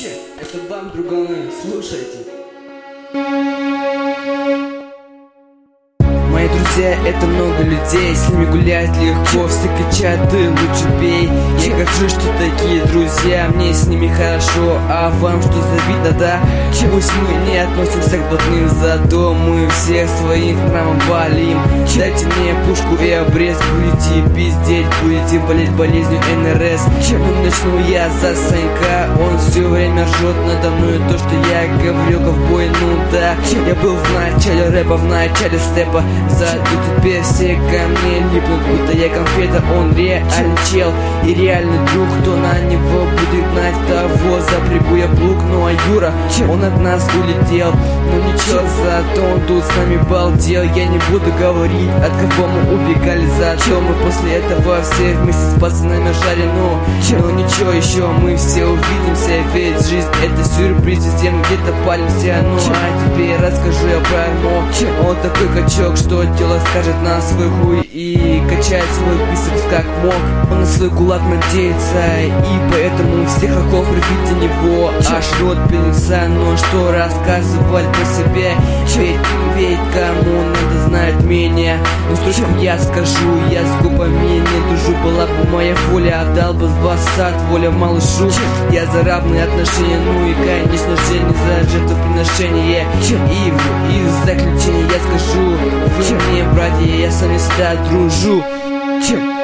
Это вам, друганы, слушайте. Мои друзья, это много людей, с ними гулять легко, все кричат, ты лучше пей. Я горжусь, что такие друзья, мне с ними хорошо, а вам что завидно, да? Пусть мы не относимся к блатным, зато мы всех своих храмом валим. Дайте мне пушку и обрез, будете пиздеть, будете болеть болезнью НРС. Ну начну я за Санька, он все время ржет надо мной то, что я говорил ковбой, ну да. Я был в начале рэпа, в начале степа, зато теперь все ко мне липнут, будто я конфета, он реальный чел и реальный друг. Кто на него будет гнать, того запрягу я плуг. Ну а Юра, он от нас улетел, но ничего, зато он тут с нами балдел. Я не буду говорить, от кого мы убегали, зато мы после этого все вместе с пацанами ржали. Но ничего, еще мы все увидимся, ведь жизнь это сюрприз, везде мы где-то палимся. Ну а теперь расскажу я про Арно. Он такой качок, что тело скажет на свой хуй и качает свой бицепс как мог. Он на свой кулак надеется, и поэтому всех лохов рвите него аж рот пенится. Но что рассказывать про себя, ведь кому надо знать меня. Ну слушай, я скажу, я с губами не дружу. Была бы моя воля, отдал бы вас сад, воля малышу. Я за равные отношения, ну и конечно же не за жертвоприношение. И в заключение я скажу, вы мне, братья, я с вами всегда дружу.